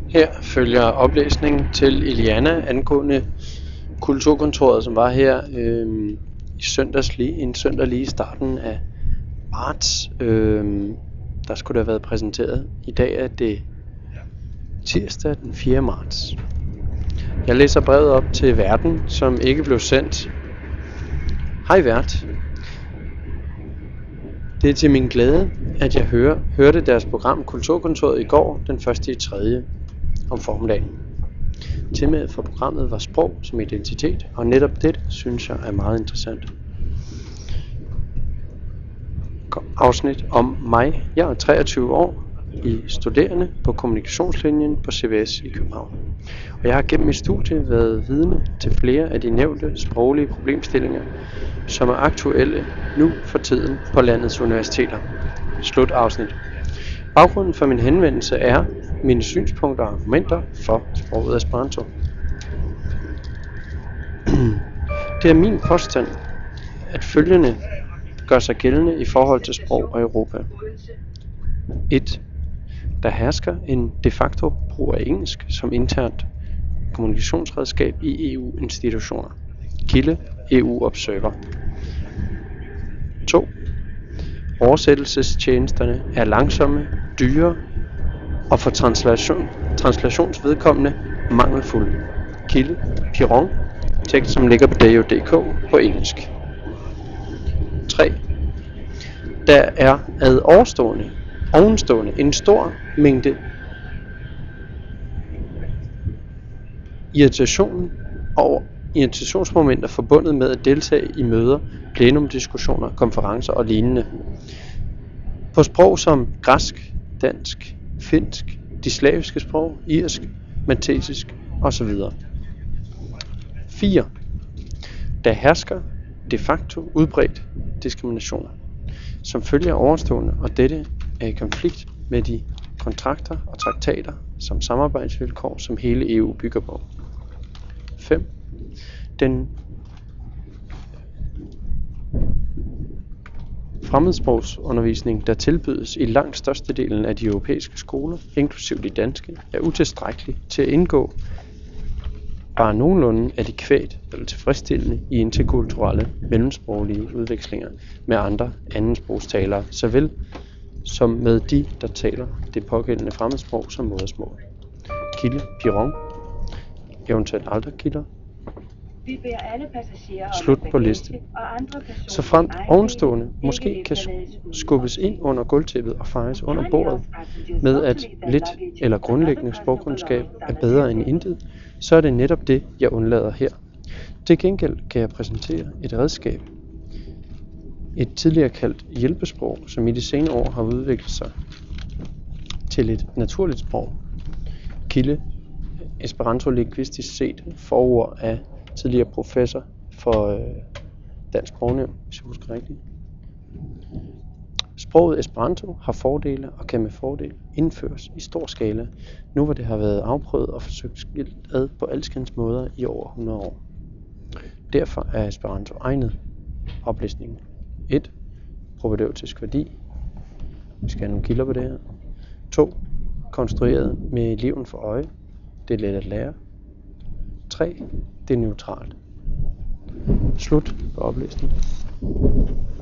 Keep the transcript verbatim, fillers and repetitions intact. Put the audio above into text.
Her følger oplæsning til Iliana angående Kulturkontoret, som var her øh, i søndags lige, en søndag lige i starten af marts. Øh, der skulle det have været præsenteret. I dag er det tirsdag den fjerde marts. Jeg læser brevet op til værten, som ikke blev sendt. Hej vært. Det er til min glæde, at jeg hører, hørte deres program Kulturkontoret i går, den første i tredje om formiddagen. Temaet for programmet var sprog som identitet, og netop det synes jeg er meget interessant. Afsnit om mig. Jeg er treogtyve år, i studerende på kommunikationslinjen på C B S i København. Og jeg har gennem mit studie været vidne til flere af de nævnte sproglige problemstillinger, som er aktuelle nu for tiden på landets universiteter. Slut afsnit. Baggrunden for min henvendelse er mine synspunkter og argumenter for sproget Esperanto. Det er min påstand, at følgende gør sig gældende i forhold til sprog og Europa. et. Der hersker en de facto brug af engelsk som internt kommunikationsredskab i E U-institutioner. Kilde E U Observer. to. Oversættelsestjenesterne er langsomme, dyre og for translation, translationsvedkommende mangelfulde. Kilde Piron. Tekst som ligger på D O punktum D K på engelsk. tre. Der er ad overstående, ovenstående en stor mængde irritation og irritationsmomenter forbundet med at deltage i møder, plenumdiskussioner, konferencer og lignende. På sprog som græsk, dansk, finsk, de slaviske sprog, irsk, maltesisk osv. fire. Der hersker de facto udbredt diskrimination, som følger overstående, og dette er i konflikt med de kontrakter og traktater som samarbejdsvilkår, som hele E U bygger på. fem. Den fremmedsprogsundervisning, der tilbydes i langt størstedelen af de europæiske skoler, inklusive de danske, er utilstrækkelig til at indgå bare nogenlunde adækvat eller tilfredsstillende i interkulturelle mellemsproglige udvekslinger med andre andensprogstalere, såvel som med de, der taler det pågældende fremmedsprog som modersmål. Kilde Piron. Eventuelt andre kilder. Vi beder alle passagerer Slut på liste. Så frem ovenstående måske kan skubbes ind under gulvtæppet og fejes under bordet med at lidt eller grundlæggende sprogkundskab er bedre end intet, så er det netop det, jeg undlader her. Til gengæld kan jeg præsentere et redskab, et tidligere kaldt hjælpesprog, som i de senere år har udviklet sig til et naturligt sprog. Kilde Esperanto lingvistisk set, forord af tidligere professor for øh, Dansk Sprognævn, hvis jeg husker rigtigt. Sproget Esperanto har fordele og kan med fordel indføres i stor skala, nu hvor det har været afprøvet og forsøgt skilt ad på alskens måder i over hundrede år. Derfor er Esperanto egnet. Oplæsningen. et. Propedeutisk værdi. Vi skal have nogle kilder på det her. to. Konstrueret med eleven for øje. Det er let at lære. tre. Det er neutralt. Slut på oplæsningen.